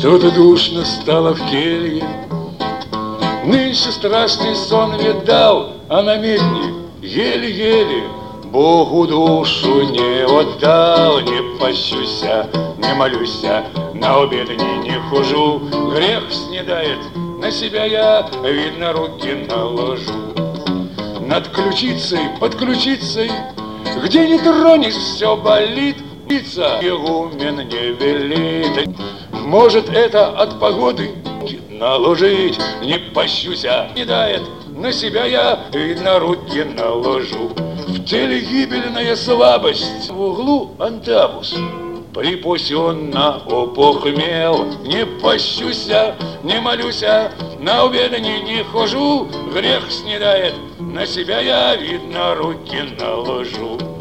Что-то душно стало в келье. Нынче страшный сон видал, а намедни еле-еле. Богу душу не отдал, не пощуся, не молюся, на обедни не хожу. Грех снедает, на себя я, видно, руки наложу. Над ключицей, под ключицей, где не тронешь, все болит. Игумен не велит. Может, это от погоды наложить, не пощуся, не дает, на себя я, видно, руки наложу. В теле гибельная слабость, в углу антабус припасенно опохмел. Не пощуся, не молюся, на обедни не хожу. Грех снедает, на себя я, видно, руки наложу.